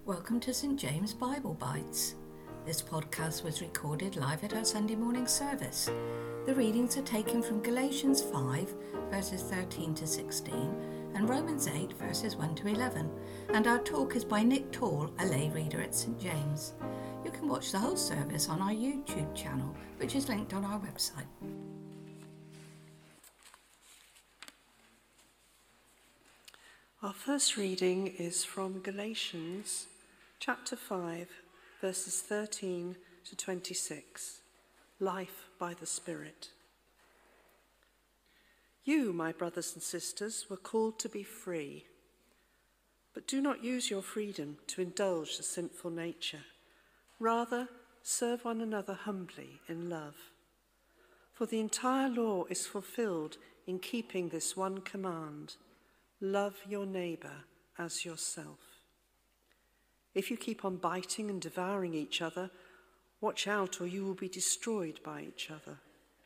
Welcome to St James Bible Bites. This podcast was recorded live at our Sunday morning service. The readings are taken from Galatians 5 verses 13 to 16 and Romans 8 verses 1 to 11, and our talk is by Nick Tall, a lay reader at St James. You can watch the whole service on our YouTube channel, which is linked on our website. Our first reading is from Galatians chapter 5, verses 13 to 26, Life by the Spirit. You, my brothers and sisters, were called to be free, but do not use your freedom to indulge the sinful nature. Rather, serve one another humbly in love. For the entire law is fulfilled in keeping this one command: love your neighbour as yourself. If you keep on biting and devouring each other, watch out or you will be destroyed by each other.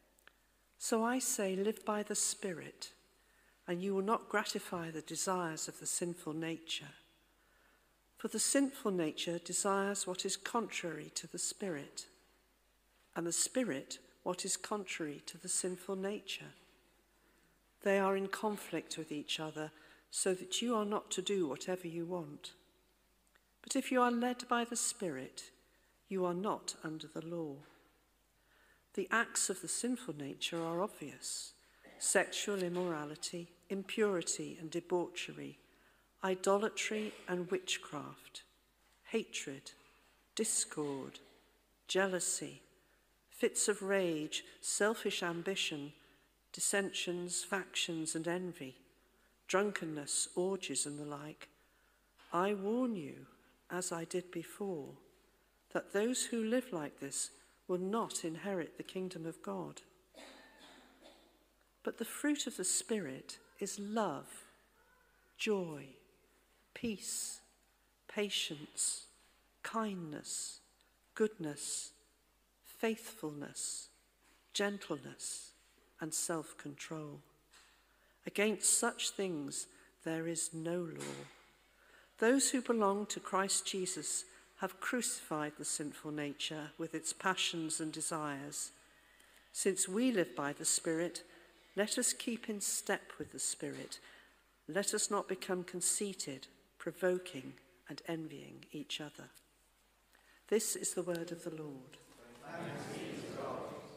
So I say, live by the Spirit, and you will not gratify the desires of the sinful nature. For the sinful nature desires what is contrary to the Spirit, and the Spirit what is contrary to the sinful nature. They are in conflict with each other, so that you are not to do whatever you want. But if you are led by the Spirit, you are not under the law. The acts of the sinful nature are obvious: sexual immorality, impurity and debauchery, idolatry and witchcraft, hatred, discord, jealousy, fits of rage, selfish ambition, dissensions, factions and envy, drunkenness, orgies and the like. I warn you, as I did before, that those who live like this will not inherit the kingdom of God. But the fruit of the Spirit is love, joy, peace, patience, kindness, goodness, faithfulness, gentleness, and self-control. Against such things there is no law. Those who belong to Christ Jesus have crucified the sinful nature with its passions and desires. Since we live by the Spirit, let us keep in step with the Spirit. Let us not become conceited, provoking, and envying each other. This is the word of the Lord. Thanks be to God.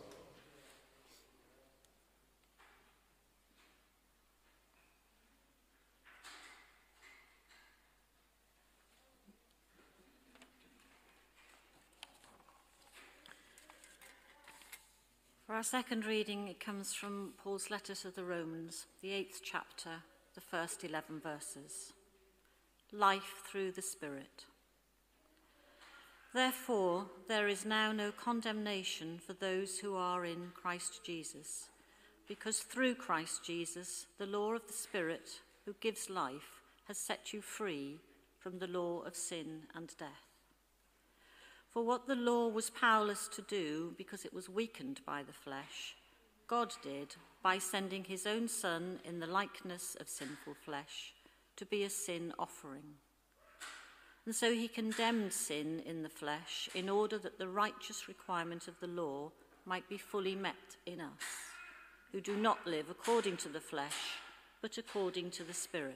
For our second reading, it comes from Paul's letter to the Romans, the 8th chapter, the first 11 verses. Life through the Spirit. Therefore, there is now no condemnation for those who are in Christ Jesus, because through Christ Jesus, the law of the Spirit, who gives life, has set you free from the law of sin and death. For what the law was powerless to do because it was weakened by the flesh, God did by sending his own Son in the likeness of sinful flesh to be a sin offering. And so he condemned sin in the flesh in order that the righteous requirement of the law might be fully met in us, who do not live according to the flesh, but according to the Spirit.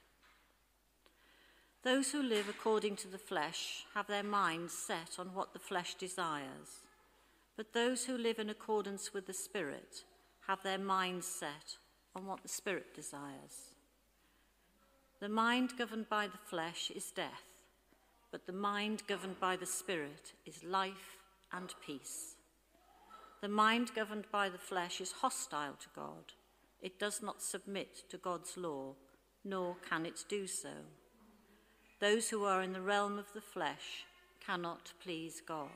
Those who live according to the flesh have their minds set on what the flesh desires, but those who live in accordance with the Spirit have their minds set on what the Spirit desires. The mind governed by the flesh is death, but the mind governed by the Spirit is life and peace. The mind governed by the flesh is hostile to God. It does not submit to God's law, nor can it do so. Those who are in the realm of the flesh cannot please God.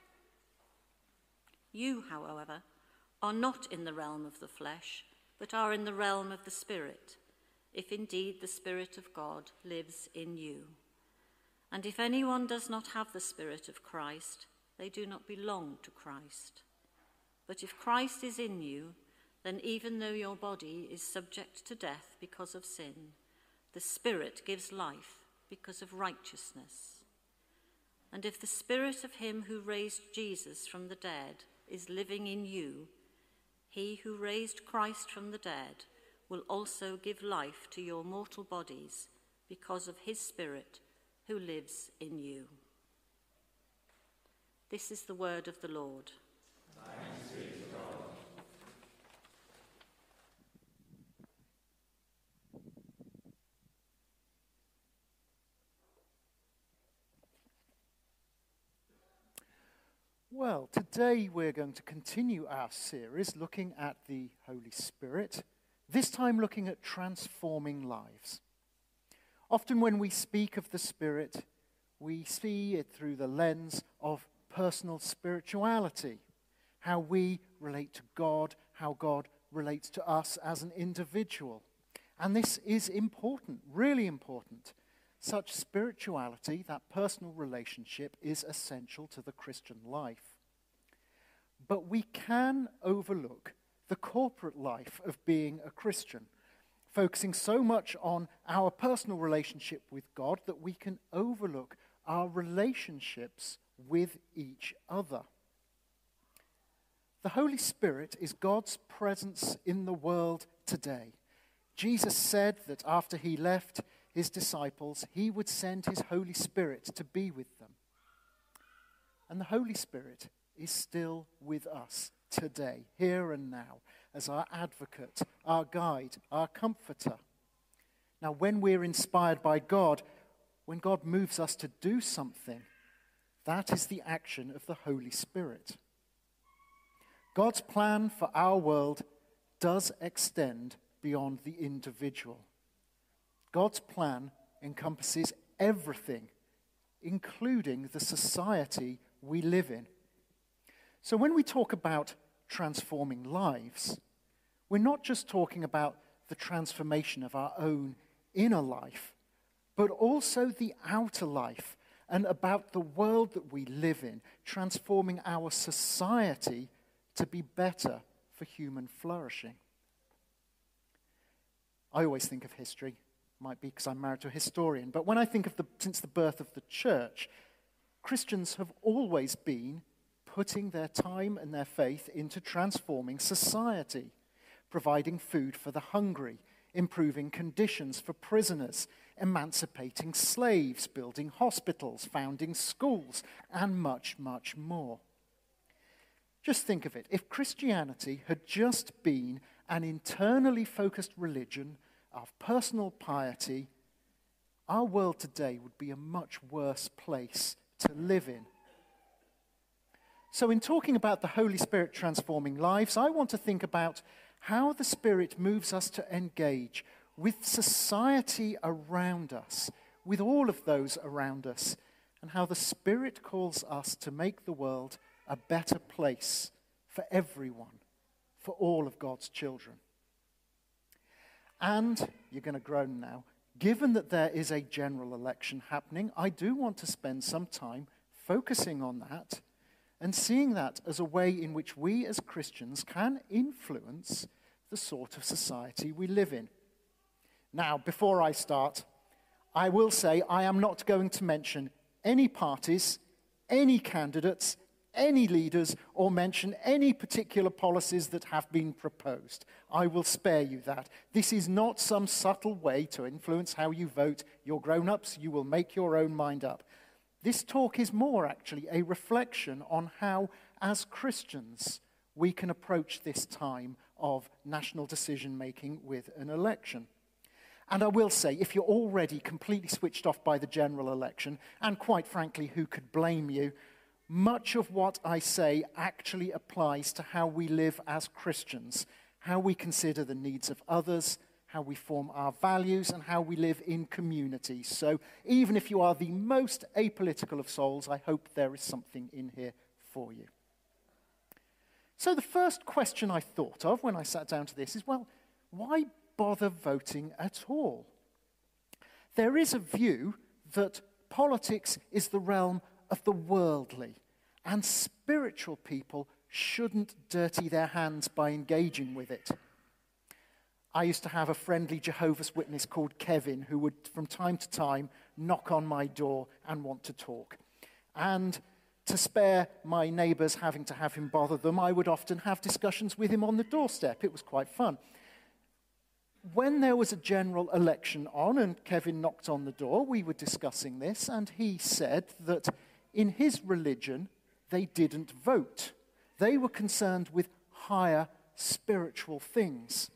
You, however, are not in the realm of the flesh, but are in the realm of the Spirit, if indeed the Spirit of God lives in you. And if anyone does not have the Spirit of Christ, they do not belong to Christ. But if Christ is in you, then even though your body is subject to death because of sin, the Spirit gives life because of righteousness. And if the spirit of him who raised Jesus from the dead is living in you, he who raised Christ from the dead will also give life to your mortal bodies because of his Spirit who lives in you. This is the word of the Lord. Thanks be to God. Well, today we're going to continue our series looking at the Holy Spirit, this time looking at transforming lives. Often when we speak of the Spirit, we see it through the lens of personal spirituality, how we relate to God, how God relates to us as an individual. And this is important, really important. Such spirituality, that personal relationship, is essential to the Christian life. But we can overlook the corporate life of being a Christian, focusing so much on our personal relationship with God that we can overlook our relationships with each other. The Holy Spirit is God's presence in the world today. Jesus said that after he left his disciples, he would send his Holy Spirit to be with them. And the Holy Spirit is still with us today, here and now, as our advocate, our guide, our comforter. Now, when we're inspired by God, when God moves us to do something, that is the action of the Holy Spirit. God's plan for our world does extend beyond the individual. God's plan encompasses everything, including the society we live in. So when we talk about transforming lives, we're not just talking about the transformation of our own inner life, but also the outer life and about the world that we live in, transforming our society to be better for human flourishing. I always think of history. Might be because I'm married to a historian, but when I think of since the birth of the church, Christians have always been putting their time and their faith into transforming society, providing food for the hungry, improving conditions for prisoners, emancipating slaves, building hospitals, founding schools, and much, much more. Just think of it. If Christianity had just been an internally focused religion of personal piety, our world today would be a much worse place to live in. So in talking about the Holy Spirit transforming lives, I want to think about how the Spirit moves us to engage with society around us, with all of those around us, and how the Spirit calls us to make the world a better place for everyone, for all of God's children. And, you're going to groan now, given that there is a general election happening, I do want to spend some time focusing on that and seeing that as a way in which we as Christians can influence the sort of society we live in. Now, before I start, I will say I am not going to mention any parties, any candidates, any leaders, or mention any particular policies that have been proposed. I will spare you that. This is not some subtle way to influence how you vote. You're grown-ups, you will make your own mind up. This talk is more actually a reflection on how, as Christians, we can approach this time of national decision-making with an election. And I will say, if you're already completely switched off by the general election, and quite frankly, who could blame you, much of what I say actually applies to how we live as Christians, how we consider the needs of others, how we form our values, and how we live in communities. So even if you are the most apolitical of souls, I hope there is something in here for you. So the first question I thought of when I sat down to this is, well, why bother voting at all? There is a view that politics is the realm of the worldly, and spiritual people shouldn't dirty their hands by engaging with it. I used to have a friendly Jehovah's Witness called Kevin who would, from time to time, knock on my door and want to talk. And to spare my neighbours having to have him bother them, I would often have discussions with him on the doorstep. It was quite fun. When there was a general election on and Kevin knocked on the door, we were discussing this, and he said that in his religion, they didn't vote. They were concerned with higher spiritual things.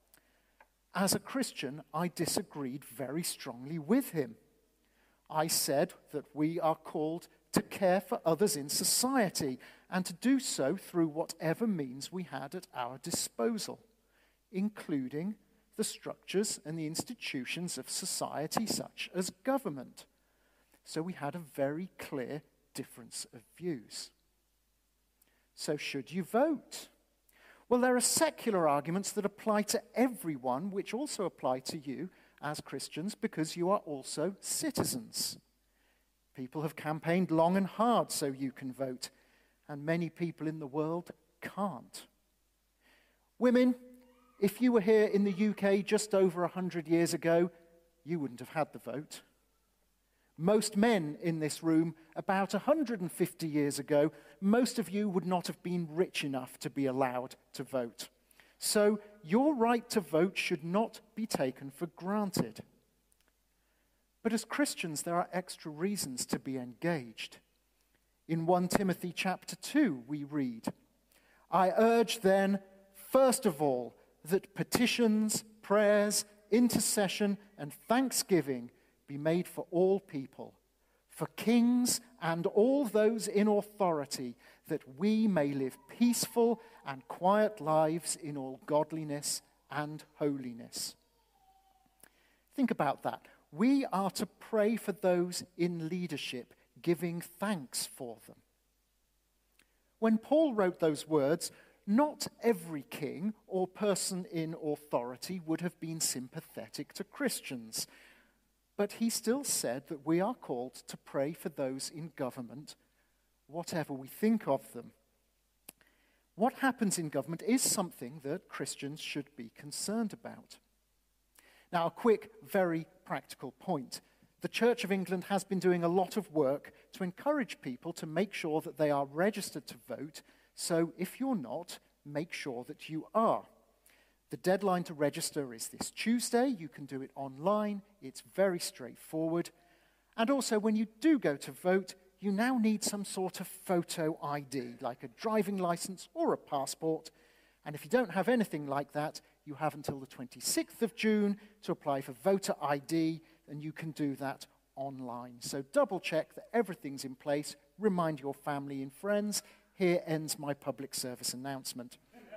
As a Christian, I disagreed very strongly with him. I said that we are called to care for others in society and to do so through whatever means we had at our disposal, including the structures and the institutions of society such as government. So we had a very clear difference of views. So should you vote? Well, there are secular arguments that apply to everyone, which also apply to you as Christians, because you are also citizens. People have campaigned long and hard so you can vote, and many people in the world can't. Women, if you were here in the UK just over 100 years ago, you wouldn't have had the vote. Most men in this room, about 150 years ago, most of you would not have been rich enough to be allowed to vote. So your right to vote should not be taken for granted. But as Christians, there are extra reasons to be engaged. In 1 Timothy chapter 2, we read, "I urge then, first of all, that petitions, prayers, intercession, and thanksgiving be made for all people, for kings and all those in authority, that we may live peaceful and quiet lives in all godliness and holiness." Think about that. We are to pray for those in leadership, giving thanks for them. When Paul wrote those words, not every king or person in authority would have been sympathetic to Christians. But he still said that we are called to pray for those in government, whatever we think of them. What happens in government is something that Christians should be concerned about. Now, a quick, very practical point. The Church of England has been doing a lot of work to encourage people to make sure that they are registered to vote, so if you're not, make sure that you are. The deadline to register is this Tuesday. You can do it online. It's very straightforward. And also, when you do go to vote, you now need some sort of photo ID, like a driving license or a passport. And if you don't have anything like that, you have until the 26th of June to apply for voter ID, and you can do that online. So double check that everything's in place. Remind your family and friends. Here ends my public service announcement.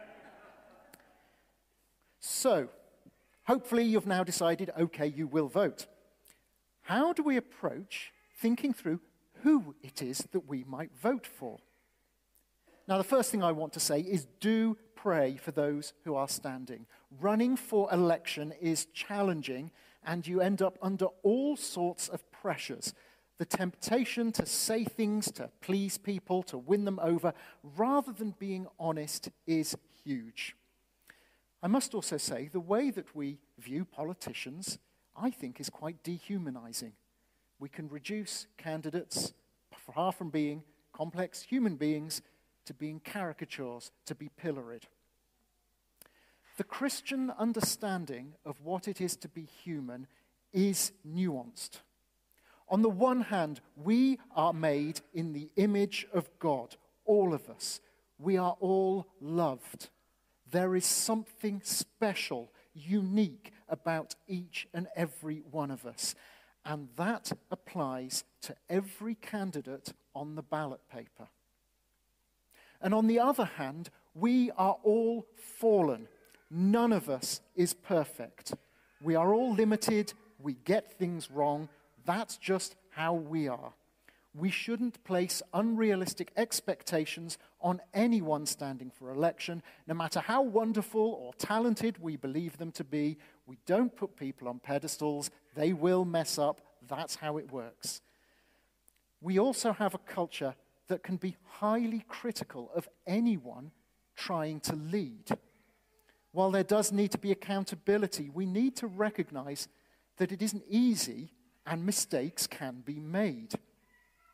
So, hopefully you've now decided, okay, you will vote. How do we approach thinking through who it is that we might vote for? Now, the first thing I want to say is do pray for those who are standing. Running for election is challenging, and you end up under all sorts of pressures. The temptation to say things to please people, to win them over, rather than being honest, is huge. I must also say, the way that we view politicians, I think, is quite dehumanizing. We can reduce candidates far from being complex human beings to being caricatures, to be pilloried. The Christian understanding of what it is to be human is nuanced. On the one hand, we are made in the image of God, all of us. We are all loved. There is something special, unique about each and every one of us. And that applies to every candidate on the ballot paper. And on the other hand, we are all fallen. None of us is perfect. We are all limited. We get things wrong. That's just how we are. We shouldn't place unrealistic expectations on anyone standing for election, no matter how wonderful or talented we believe them to be. We don't put people on pedestals. They will mess up. That's how it works. We also have a culture that can be highly critical of anyone trying to lead. While there does need to be accountability, we need to recognize that it isn't easy and mistakes can be made.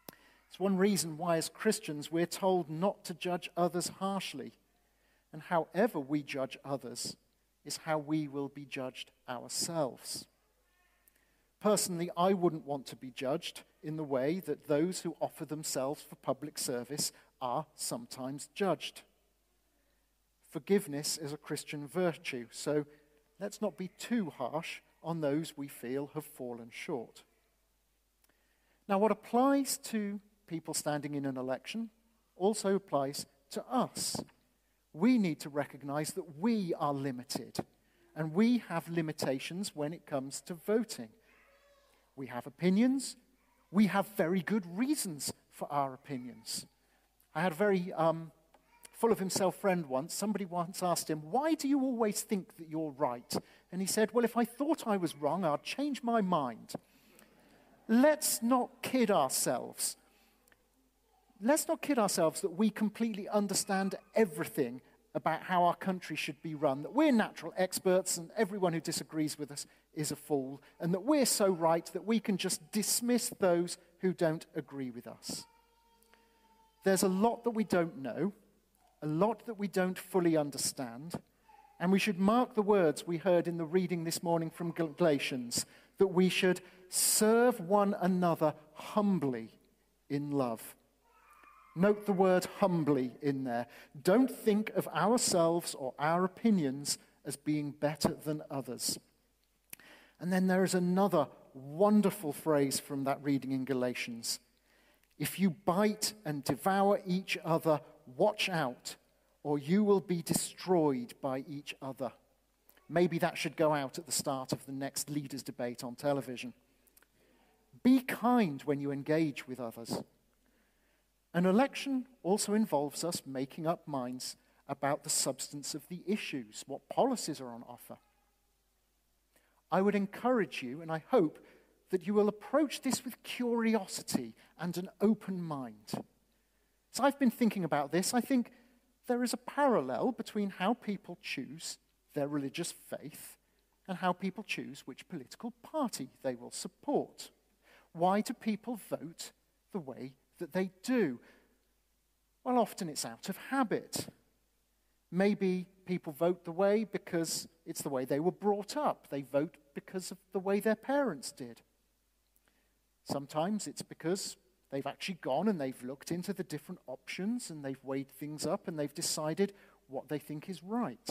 It's one reason why, as Christians, we're told not to judge others harshly. And however we judge others is how we will be judged ourselves. Personally, I wouldn't want to be judged in the way that those who offer themselves for public service are sometimes judged. Forgiveness is a Christian virtue, so let's not be too harsh on those we feel have fallen short. Now, what applies to people standing in an election also applies to us. We need to recognize that we are limited, and we have limitations when it comes to voting. We have opinions. We have very good reasons for our opinions. I had a very full of himself friend once. Somebody once asked him, "Why do you always think that you're right?" And he said, "Well, if I thought I was wrong, I'd change my mind." Let's not kid ourselves. Let's not kid ourselves that we completely understand everything about how our country should be run, that we're natural experts and everyone who disagrees with us is a fool, and that we're so right that we can just dismiss those who don't agree with us. There's a lot that we don't know, a lot that we don't fully understand, and we should mark the words we heard in the reading this morning from Galatians, that we should serve one another humbly in love. Note the word humbly in there. Don't think of ourselves or our opinions as being better than others. And then there is another wonderful phrase from that reading in Galatians. If you bite and devour each other, watch out, or you will be destroyed by each other. Maybe that should go out at the start of the next leaders' debate on television. Be kind when you engage with others. An election also involves us making up minds about the substance of the issues, what policies are on offer. I would encourage you, and I hope, that you will approach this with curiosity and an open mind. As I've been thinking about this, I think there is a parallel between how people choose their religious faith and how people choose which political party they will support. Why do people vote the way that they do? Well, often it's out of habit. Maybe people vote the way because it's the way they were brought up. They vote because of the way their parents did. Sometimes it's because they've actually gone and they've looked into the different options and they've weighed things up and they've decided what they think is right.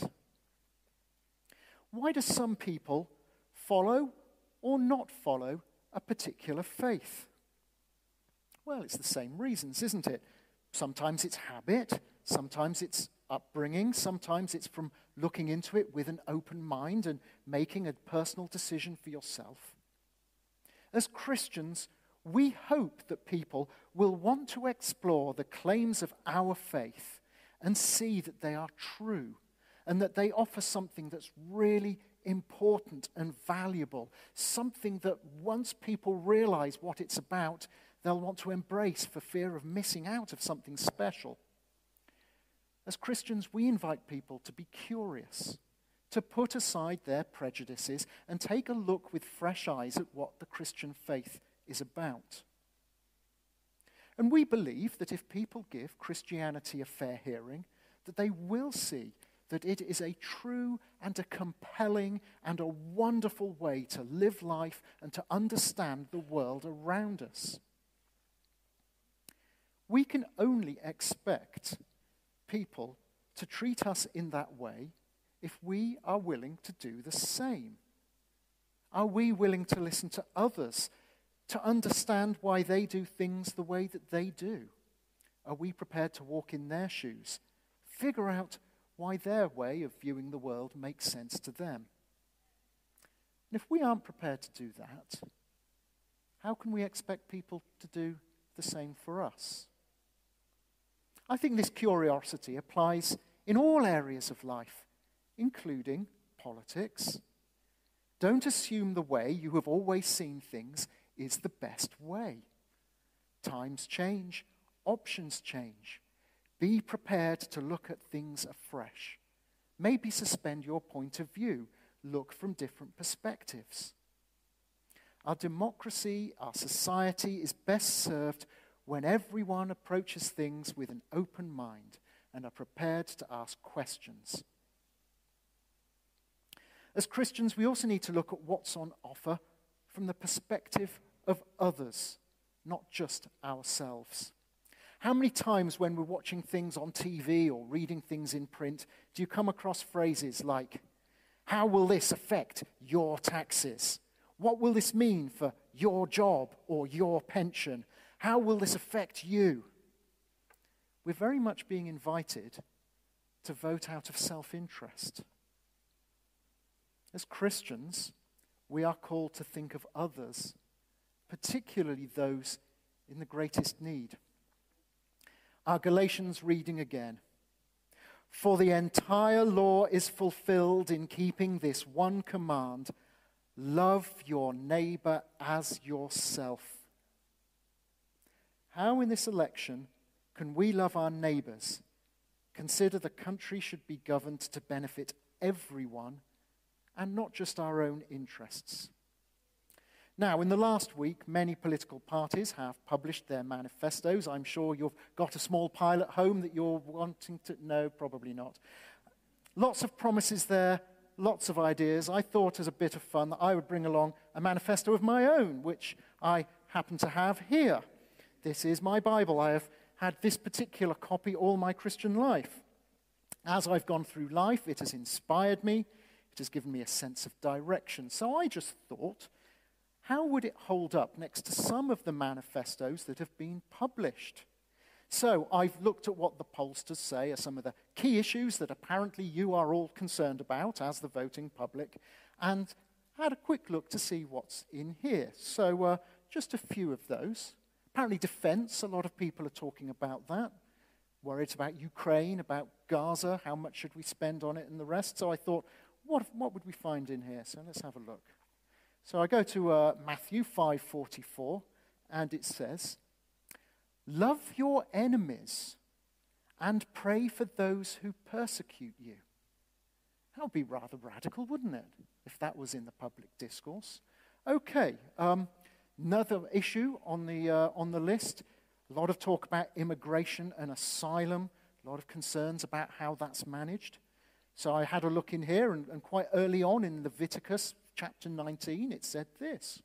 Why do some people follow or not follow a particular faith? Well, it's the same reasons, isn't it? Sometimes it's habit, sometimes it's upbringing, sometimes it's from looking into it with an open mind and making a personal decision for yourself. As Christians, we hope that people will want to explore the claims of our faith and see that they are true and that they offer something that's really important and valuable, something that once people realize what it's about, they'll want to embrace for fear of missing out of something special. As Christians, we invite people to be curious, to put aside their prejudices and take a look with fresh eyes at what the Christian faith is about. And we believe that if people give Christianity a fair hearing, that they will see that it is a true and a compelling and a wonderful way to live life and to understand the world around us. We can only expect people to treat us in that way if we are willing to do the same. Are we willing to listen to others, to understand why they do things the way that they do? Are we prepared to walk in their shoes, figure out why their way of viewing the world makes sense to them? And if we aren't prepared to do that, how can we expect people to do the same for us? I think this curiosity applies in all areas of life, including politics. Don't assume the way you have always seen things is the best way. Times change, options change. Be prepared to look at things afresh. Maybe suspend your point of view. Look from different perspectives. Our democracy, our society is best served when everyone approaches things with an open mind and are prepared to ask questions. As Christians, we also need to look at what's on offer from the perspective of others, not just ourselves. How many times when we're watching things on TV or reading things in print do you come across phrases like, "How will this affect your taxes? What will this mean for your job or your pension? How will this affect you?" We're very much being invited to vote out of self-interest. As Christians, we are called to think of others, particularly those in the greatest need. Our Galatians reading again. "For the entire law is fulfilled in keeping this one command, love your neighbor as yourself." How in this election can we love our neighbors, consider the country should be governed to benefit everyone and not just our own interests? Now, in the last week, many political parties have published their manifestos. I'm sure you've got a small pile at home that you're wanting to... No, probably not. Lots of promises there, lots of ideas. I thought as a bit of fun that I would bring along a manifesto of my own, which I happen to have here. This is my Bible. I have had this particular copy all my Christian life. As I've gone through life, it has inspired me. It has given me a sense of direction. So I just thought, how would it hold up next to some of the manifestos that have been published? So I've looked at what the pollsters say are some of the key issues that apparently you are all concerned about as the voting public, and had a quick look to see what's in here. So just a few of those. Apparently defense, a lot of people are talking about that. Worried about Ukraine, about Gaza, how much should we spend on it and the rest. So I thought, what would we find in here? So let's have a look. So I go to Matthew 5:44, and it says, "Love your enemies and pray for those who persecute you." That would be rather radical, wouldn't it, if that was in the public discourse? Okay, another issue on the list, a lot of talk about immigration and asylum, a lot of concerns about how that's managed. So I had a look in here, and quite early on in Leviticus chapter 19, it said this: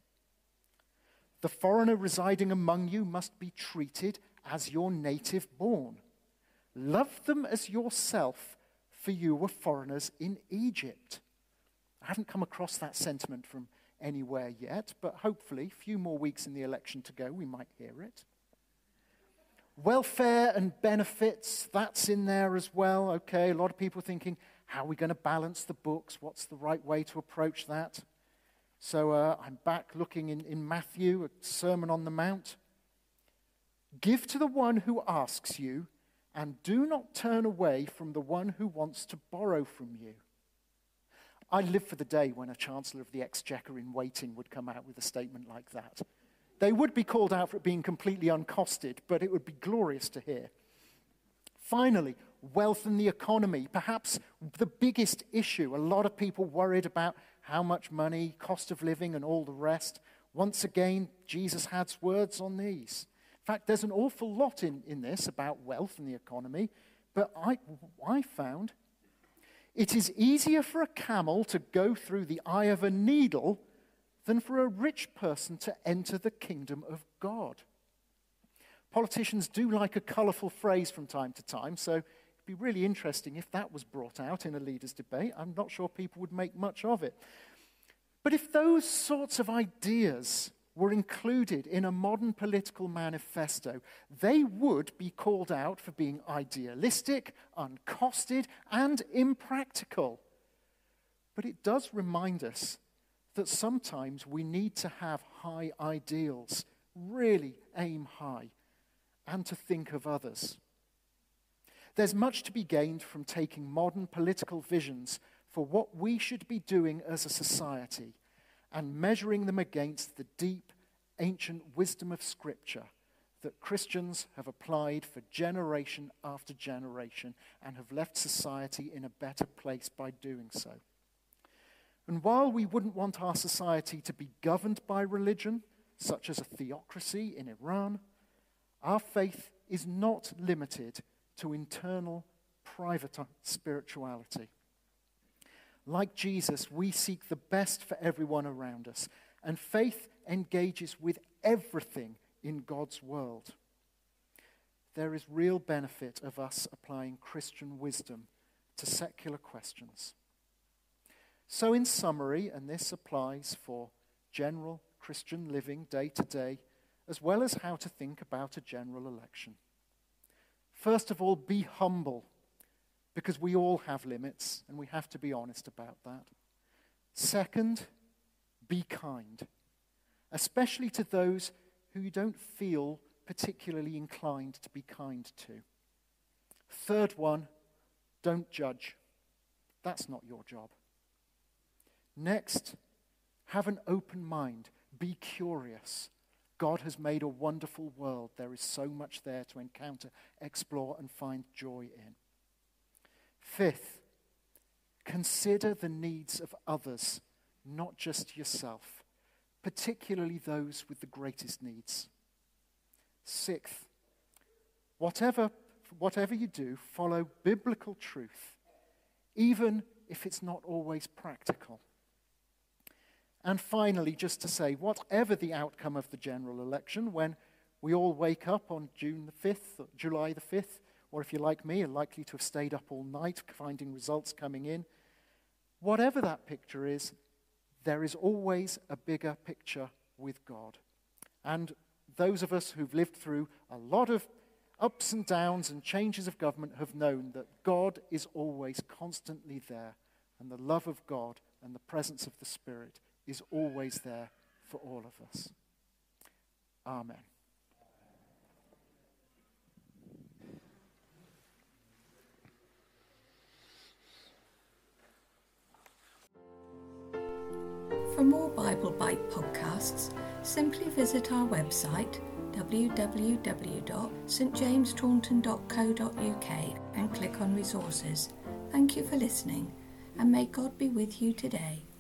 "The foreigner residing among you must be treated as your native born. Love them as yourself, for you were foreigners in Egypt." I haven't come across that sentiment from anywhere yet, but hopefully, a few more weeks in the election to go, we might hear it. Welfare and benefits, that's in there as well. Okay, a lot of people thinking, how are we going to balance the books? What's the right way to approach that? So I'm back looking in Matthew, a Sermon on the Mount. "Give to the one who asks you, and do not turn away from the one who wants to borrow from you." I live for the day when a Chancellor of the Exchequer in waiting would come out with a statement like that. They would be called out for it being completely uncosted, but it would be glorious to hear. Finally, wealth and the economy, perhaps the biggest issue. A lot of people worried about how much money, cost of living, and all the rest. Once again, Jesus has words on these. In fact, there's an awful lot in this about wealth and the economy, but I found it is easier for a camel to go through the eye of a needle than for a rich person to enter the kingdom of God. Politicians do like a colourful phrase from time to time, so it'd be really interesting if that was brought out in a leaders' debate. I'm not sure people would make much of it. But if those sorts of ideas were included in a modern political manifesto, they would be called out for being idealistic, uncosted, and impractical. But it does remind us that sometimes we need to have high ideals, really aim high, and to think of others. There's much to be gained from taking modern political visions for what we should be doing as a society and measuring them against the deep, ancient wisdom of Scripture that Christians have applied for generation after generation and have left society in a better place by doing so. And while we wouldn't want our society to be governed by religion, such as a theocracy in Iran, our faith is not limited to internal, private spirituality. Like Jesus, we seek the best for everyone around us, and faith engages with everything in God's world. There is real benefit of us applying Christian wisdom to secular questions. So in summary, and this applies for general Christian living day to day, as well as how to think about a general election. First of all, be humble, because we all have limits, and we have to be honest about that. Second, be kind, especially to those who you don't feel particularly inclined to be kind to. Third one, don't judge. That's not your job. Next, have an open mind. Be curious. God has made a wonderful world. There is so much there to encounter, explore, and find joy in. Fifth, consider the needs of others, not just yourself, particularly those with the greatest needs. Sixth, whatever you do, follow biblical truth, even if it's not always practical. And finally, just to say, whatever the outcome of the general election, when we all wake up on June the 5th, or July the 5th, or if you're like me, are likely to have stayed up all night finding results coming in, whatever that picture is, there is always a bigger picture with God. And those of us who've lived through a lot of ups and downs and changes of government have known that God is always constantly there, and the love of God and the presence of the Spirit is always there for all of us. Amen. For more Bible Bite podcasts, simply visit our website www.stjamestaunton.co.uk and click on resources. Thank you for listening, and may God be with you today.